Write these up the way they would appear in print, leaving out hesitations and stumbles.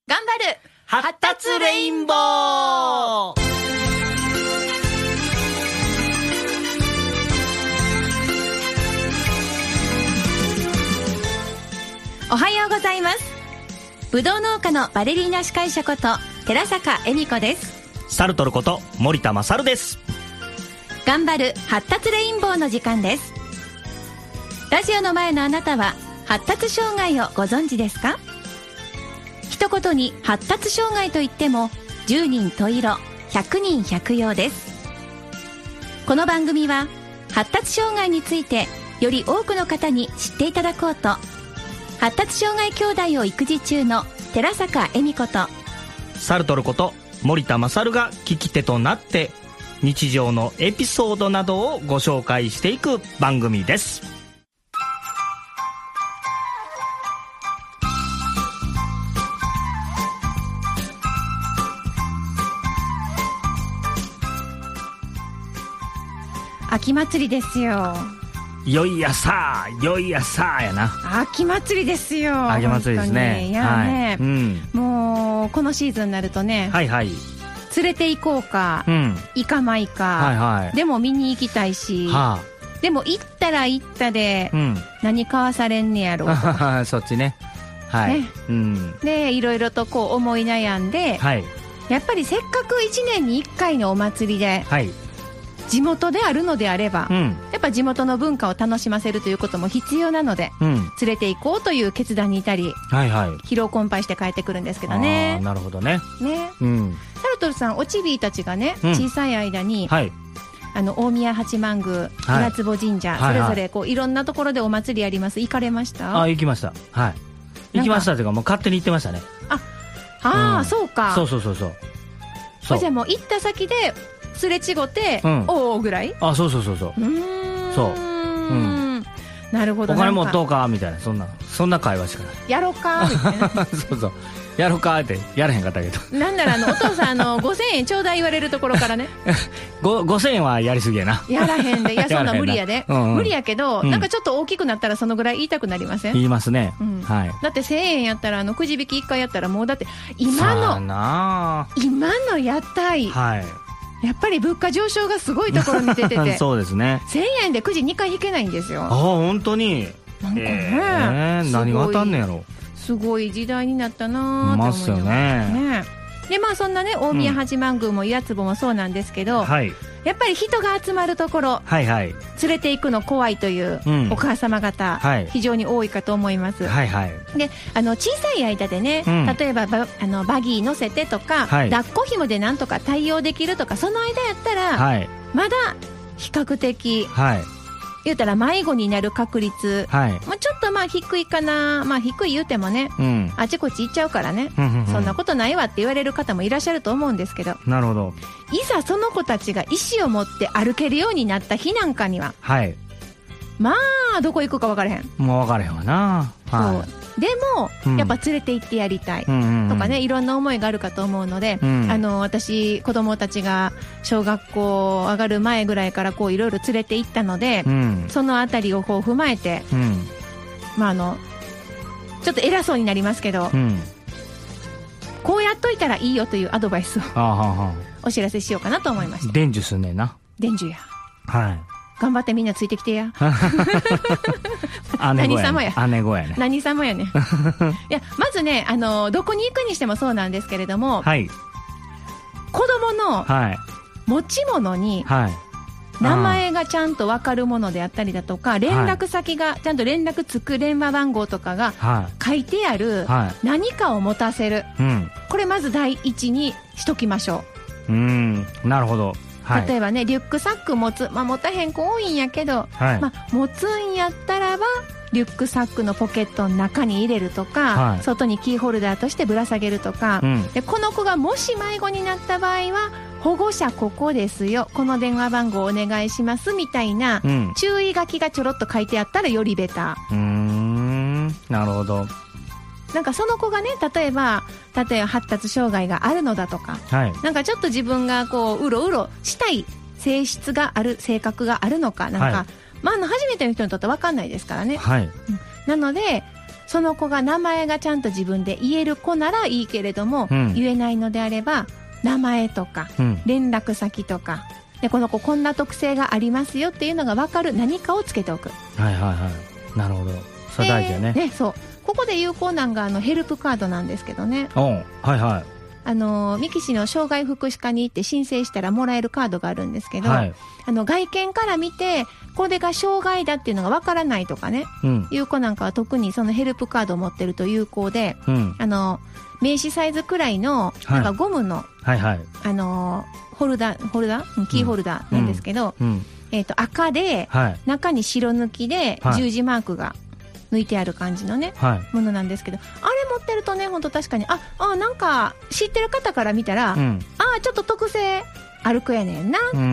頑張る発達レインボー。 おはようございます。ぶどう農家のバレリーナ司会者こと寺坂恵美子です。 サルトルこと森田勝です。 頑張る発達レインボーの時間です。ラジオの前のあなたは発達障害をご存知ですか？一言に発達障害といっても10人十色100人百様です。この番組は発達障害についてより多くの方に知っていただこうと、発達障害兄弟を育児中の寺坂恵美子とサルトルこと森田勝が聞き手となって日常のエピソードなどをご紹介していく番組です。 秋祭りですよ。 よいやさーよいやさーやな。 秋祭りですよ。 秋祭りですね。 いやね、 はい、 もうこのシーズンになるとね、 はいはい、 連れて行こうか、行かないか、はいはい、でも見に行きたいし、はあ、でも行ったら行ったで、何買わされんねやろそっちね、はい、 ね、でいろいろとこう思い悩んで、はい、やっぱりせっかく1年に1回のお祭りで、はい、地元であるのであれば、やっぱ地元の文化を楽しませるということも必要なので、連れて行こうという決断に至り、はいはい、疲労困憊して帰ってくるんですけどね。 あ、なるほどね。 ね、サルトルさん、おちびたちがね、小さい間に、はい、大宮八幡宮、稲坪神社、それぞれこういろんなところでお祭りやります。行かれました？ 行きました。はい。行きましたというか、もう勝手に行ってましたね。 そうか。 そう。 じゃあもう行った先ですれ違って、おおぐらい？そう。なるほど。 お金持っとうかみたいな、そんな会話しかない。 やろうかみたいな。 そうやろうかってやらへんかったけど。 なんならお父さん5000円ちょうだい言われるところからね。 5000円はやりすぎやな。 やらへんで、いやそんな無理やで。無理やけど、なんかちょっと大きくなったらそのぐらい言いたくなりません？ 言いますね。はい。 だって1000円やったらくじ引き1回やったらもうだって今の屋台。はい。やっぱり物価上昇がすごいところに出ててそうですね。 1000円でくじ2回引けないんですよ。 本当に。 なんかね、 何が当たんねやろ。 すごい時代になったなと思いますよね。 でそんなね、大宮八幡宮も岩坪もそうなんですけど、やっぱり人が集まるところ、連れて行くの怖いというお母様方、非常に多いかと思います。で小さい間でね、例えばバギー乗せてとか、抱っこ紐でなんとか対応できるとか、その間やったら、まだ比較的、言うたら迷子になる確率、ちょっと低いかな。低い言うてもね、あちこち行っちゃうからね、そんなことないわって言われる方もいらっしゃると思うんですけど、 なるほど。 いざその子たちが意思を持って歩けるようになった日なんかには、どこ行くか分からへん。 もう分からへんわな。 でも、やっぱ連れて行ってやりたいとかね、いろんな思いがあるかと思うので、私子供たちが小学校上がる前ぐらいからいろいろ連れて行ったので、そのあたりを踏まえて、ちょっと偉そうになりますけど、こうやっといたらいいよというアドバイスをお知らせしようかなと思いました。 伝授すんねんな。 伝授や。 はい。 頑張ってみんなついてきてや。 何様や。姉子やね。 何様やね。いや、まずね、どこに行くにしてもそうなんですけれども、子供の持ち物に、名前がちゃんと分かるものであったりだとか、連絡先がちゃんと連絡つく電話番号とかが書いてある何かを持たせる、これまず第一にしときましょう。 なるほど。 例えばね、リュックサック持つ、持たへん子多いんやけど、持つんやったらばリュックサックのポケットの中に入れるとか、外にキーホルダーとしてぶら下げるとか、でこの子がもし迷子になった場合は、保護者ここですよ、この電話番号お願いしますみたいな、注意書きがちょろっと書いてあったらよりベター。 なるほど。 なんかその子がね、例えば発達障害があるのだとか、なんかちょっと自分がうろうろしたい性質がある、性格があるのか、なんか、初めての人にとって分かんないですからね。なのでその子が名前がちゃんと自分で言える子ならいいけれども、言えないのであれば名前とか、連絡先とかで、この子こんな特性がありますよっていうのが分かる何かをつけておく。 はいはいはい、なるほど、それ大事やね。 そう、ここで有効なんがヘルプカードなんですけどね。 はいはい。 三木市の障害福祉課に行って申請したらもらえるカードがあるんですけど、外見から見てこれが障害だっていうのがわからないとかね、いう子なんかは特にそのヘルプカードを持ってると有効で、名刺サイズくらいのなんかゴムの、ホルダー、キーホルダーなんですけど、赤で、中に白抜きで十字マークが抜いてある感じのね、ものなんですけど、あれ持ってるとね、本当確かになんか知ってる方から見たら、ちょっと特性ある子やねんな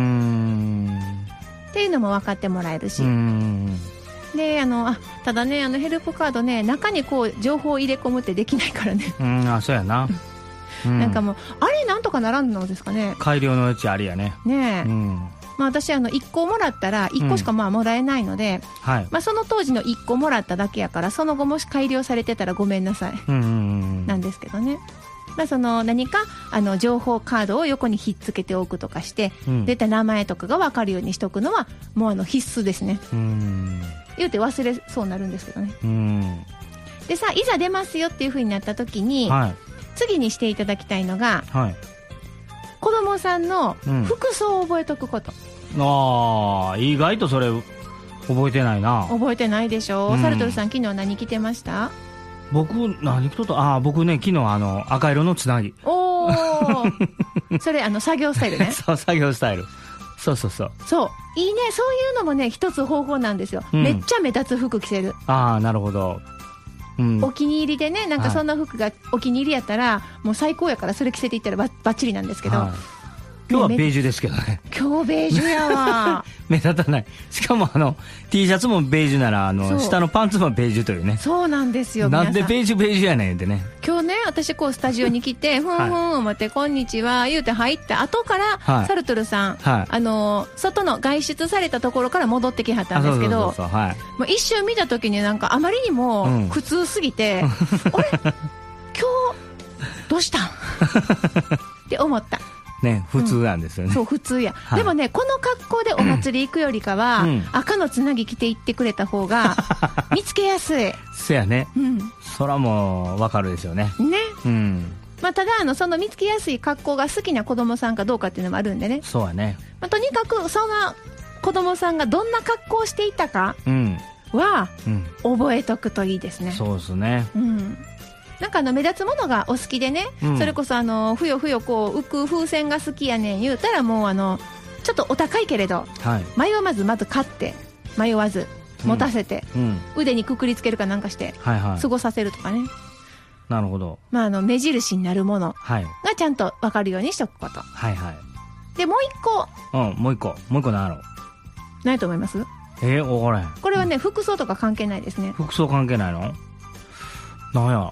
っていうのも分かってもらえるし、でただね、ヘルプカードね、中にこう情報を入れ込むってできないからね。 そうやな。 なんかもうあれなんとかならんのですかね。 改良の余地ありやね。 ねえ。私1個もらったら1個しかもらえないので、その当時の1個もらっただけやから、その後もし改良されてたらごめんなさいなんですけどね。その何か情報カードを横にひっつけておくとかして、出た名前とかが分かるようにしておくのはもう必須ですね。言うて忘れそうになるんですけどね。でさ、いざ出ますよっていう風になった時に、次にしていただきたいのが、子供さんの服装を覚えとくこと。 意外とそれ覚えてないな。 覚えてないでしょ。サルトルさん、昨日何着てました？ 僕何着とった？僕ね、昨日赤色のつなぎ。 それ作業スタイルね。 そう、作業スタイル。そうそうそう。 そう、いいね。そういうのもね、一つ方法なんですよ。めっちゃ目立つ服着せる。 なるほど。 お気に入りでね、なんかそんな服がお気に入りやったら、もう最高やからそれ着せていったらバッチリなんですけど、 今日はベージュですけどね。 今日ベージュやわ。 目立たない。しかもT シャツもベージュなら下のパンツもベージュというね。 そうなんですよ。 なんでベージュやねんってね。 今日ね、私こうスタジオに来てふんふん思ってこんにちは言うて入った後からサルトルさん、外の外出されたところから戻ってきはったんですけど、一瞬見た時になんかあまりにも苦痛すぎて、あれ今日どうしたんって思った。 ね、普通なんですよね。 そう、普通や。でもね、この格好でお祭り行くよりかは、赤のつなぎ着て行ってくれた方が見つけやすい。 そやね。そらもう分かるですよね。 ね。ただその見つけやすい格好が好きな子供さんかどうかっていうのもあるんでね。 そうやね。 とにかくその子供さんがどんな格好をしていたかは覚えとくといいですね。 そうですね。 なんか目立つものがお好きでね、それこそふよふよこう浮く風船が好きやねん言うたら、もうちょっとお高いけれど、迷わずまず買って迷わず持たせて、腕にくくりつけるかなんかして過ごさせるとかね。 なるほど。 目印になるものがちゃんと分かるようにしておくこと。でもう一個。 もう一個何やろ。 何やと思います？ 分からへん。 これはね、服装とか関係ないですね。 服装関係ないの？なんや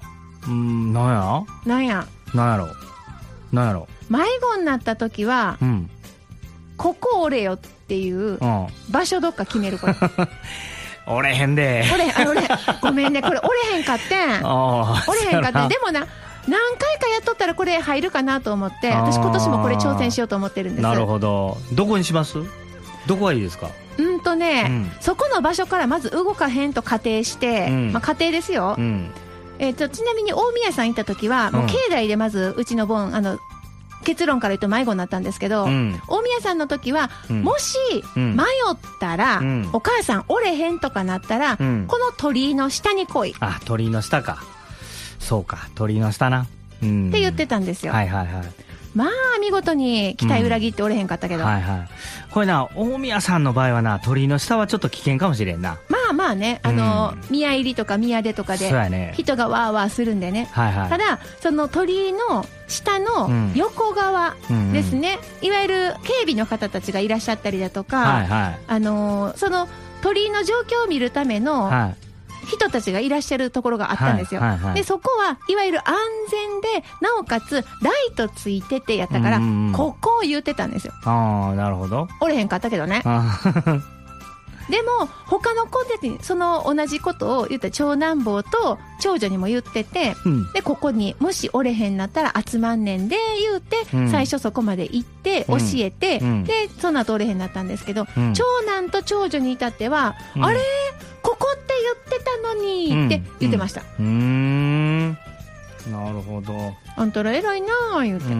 ろ。 迷子になった時は、ここ折れよっていう場所どっか決める。これ折れへんで。 ごめんね、これ折れへんかってん。折れへんかってん。でも何回かやっとったらこれ入るかなと思って、私今年もこれ挑戦しようと思ってるんです。 なるほど。どこにします？どこがいいですか？ そこの場所からまず動かへんと仮定して、仮定ですよ。ちなみに大宮さん行った時は、もう境内でまずうちの結論から言うと迷子になったんですけど、大宮さんの時は、もし迷ったら、お母さん折れへんとかなったら、この鳥居の下に来い。 鳥居の下か。そうか、鳥居の下な。って言ってたんですよ。見事に期待裏切って折れへんかったけど、 これな、大宮さんの場合はな、鳥居の下はちょっと危険かもしれんな。 ね、宮入りとか宮出とかで人がワーワーするんでね。ただその鳥居の下の横側ですね、いわゆる警備の方たちがいらっしゃったりだとか、その鳥居の状況を見るための人たちがいらっしゃるところがあったんですよ。でそこはいわゆる安全で、なおかつライトついててやったから、ここを言ってたんですよ。 なるほど。 折れへんかったけどね。 でも他の子たちにその同じことを言った長男坊と長女にも言ってて、でここにもしおれへんなったら集まんねんで言うて、最初そこまで行って教えて、でその後おれへんなったんですけど、長男と長女に至っては、あれここって言ってたのにって言ってました。 なるほど。 あんたら偉いなあ言うて。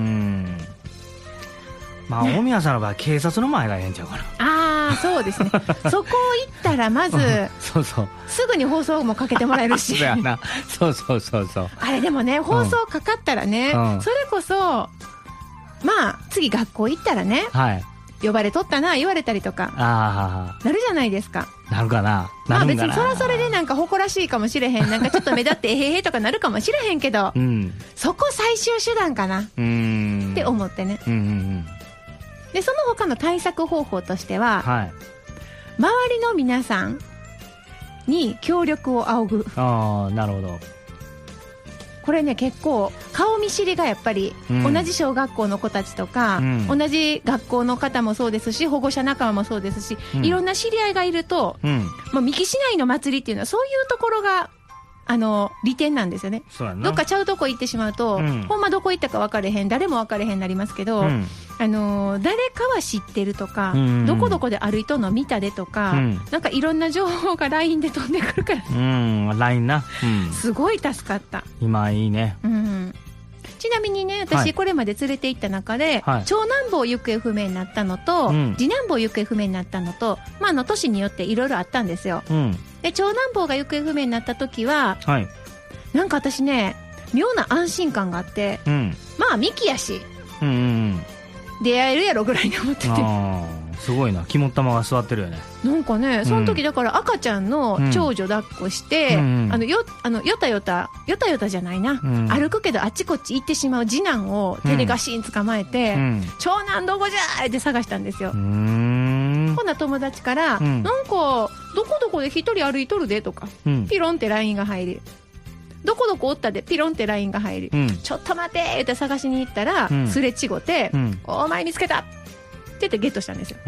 まあ大宮さんの場合警察の前がええんちゃうかな。 ああそうですね。そこ行ったらまずそうそう、 すぐに放送もかけてもらえるし。 そうやな。そうそうそうそう。 あれでもね、放送かかったらね、それこそまあ次学校行ったらね、呼ばれとったな言われたりとかなるじゃないですか。 なるかな。 まあ別にそれはそれでなんか誇らしいかもしれへん、なんかちょっと目立ってへへとかなるかもしれへんけど、そこ最終手段かなって思ってね。でその他の対策方法としては、周りの皆さんに協力を仰ぐ。 ああ、なるほど。 これね結構顔見知りがやっぱり、同じ小学校の子たちとか、同じ学校の方もそうですし、保護者仲間もそうですし、いろんな知り合いがいると、もう三木市内の祭りっていうのはそういうところが利点なんですよね。どっかちゃうとこ行ってしまうと、ほんまどこ行ったか分かれへん、誰も分かれへんなりますけど、誰かは知ってるとか、どこどこで歩いとんの見たでとか、なんかいろんな情報が LINE で飛んでくるから、 LINE な、 すごい助かった。 今いいね。 ちなみにね、私これまで連れて行った中で、長男坊行方不明になったのと、次男坊行方不明になったのと、まあ年によっていろいろあったんですよ。で長男坊が行方不明になった時は、なんか私ね妙な安心感があって、まあミキやし、出会えるやろぐらいに思ってて。 すごいな、肝っ玉が座ってるよね。 なんかね、その時だから赤ちゃんの長女抱っこして、よたよたじゃないな、歩くけどあっちこっち行ってしまう次男を手でガシン捕まえて、長男どこじゃーって探したんですよ。ほんな友達から、なんかどこどこで一人歩いとるでとか、ピロンって LINE が入り、どこどこおったでピロンって LINE が入り、ちょっと待てーって探しに行ったら、すれ違って、お前見つけたって言ってゲットしたんですよ。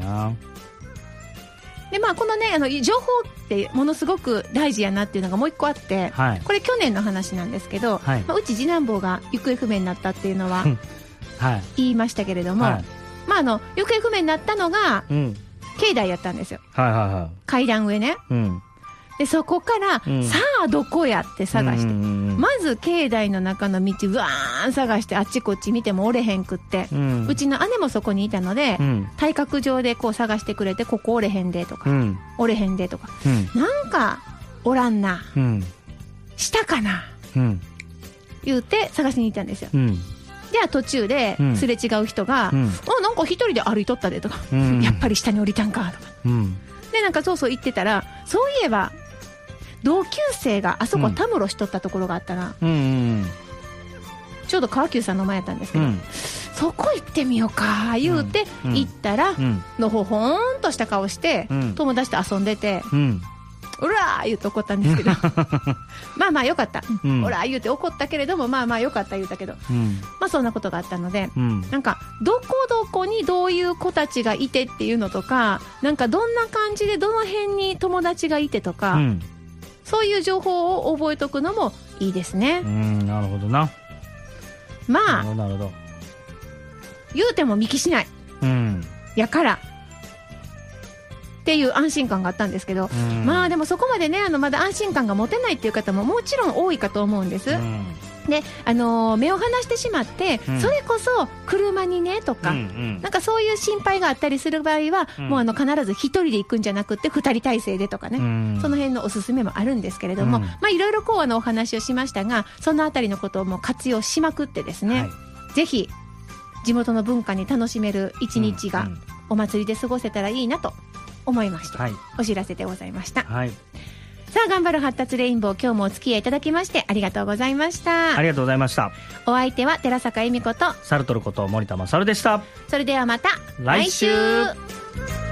でまあこのね情報ってものすごく大事やなっていうのがもう一個あって、これ去年の話なんですけど、うち次男坊が行方不明になったっていうのは言いましたけれども、まあ行方不明になったのが、境内やったんですよ。階段上ね。でそこから、さあどこやって探して、まず境内の中の道うわーん探して、あっちこっち見てもおれへんくって、うちの姉もそこにいたので、対角上でこう探してくれて、ここおれへんでとか、おれへんでとか、なんかおらんな、したかな、言うて探しに行ったんですよ。じゃあ途中ですれ違う人が、なんか一人で歩いとったでとか、やっぱり下に降りたんかとか、でなんかそうそう言ってたら、そういえば同級生があそこたむろしとったところがあったな、ちょうど川久さんの前やったんですけど、そこ行ってみようか言うて行ったら、のほほんとした顔して、友達と遊んでて、うらー言うて怒ったんですけどまあまあよかった、うらー言うて怒ったけれども、まあまあよかった言うたけど、まあそんなことがあったので、なんかどこどこにどういう子たちがいてっていうのとか、なんかどんな感じでどの辺に友達がいてとか、そういう情報を覚えとくのもいいですね。 なるほどな。 まあなるほど、 言うても見聞しない、やからっていう安心感があったんですけど、まあでもそこまでねまだ安心感が持てないっていう方ももちろん多いかと思うんです。で目を離してしまって、それこそ車にねとか、なんかそういう心配があったりする場合は、もう必ず一人で行くんじゃなくて2人体制でとかね、その辺のおすすめもあるんですけれども、まあいろいろこうお話をしましたが、そのあたりのことをもう活用しまくってですね、ぜひ地元の文化に楽しめる一日がお祭りで過ごせたらいいなと思いまして、お知らせでございました。さあ頑張る発達レインボー、今日もお付き合いいただきましてありがとうございました。 ありがとうございました。 お相手は寺坂恵美子とサルトルこと森田勝でした。 それではまた来週。